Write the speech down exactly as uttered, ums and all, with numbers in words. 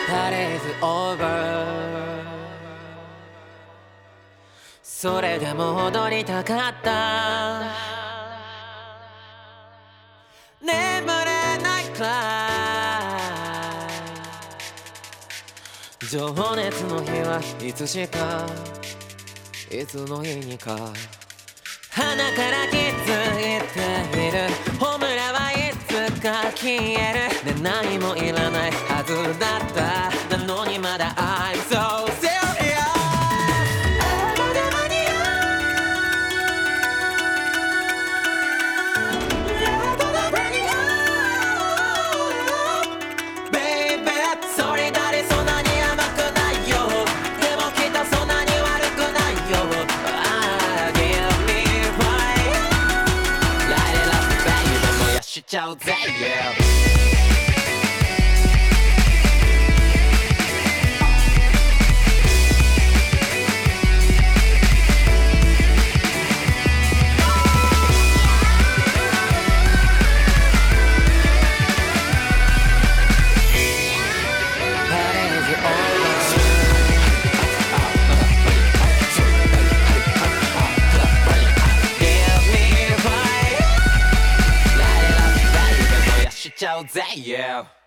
パレーズオーバー。それでも踊りたかった。眠れないくらい情熱の日はいつしかいつの日にか鼻から気づいている。ホムラはいつか消える、ね、何もいらないはずだったなのにまだ I'm so serious。 まだ間に合う Gonna bring it on Baby それだれそんなに甘くないよ。でもきっとそんなに悪くないよ。Ah, give me fire Light it up baby 燃やしちゃうぜ yeah。しちゃうぜ yeah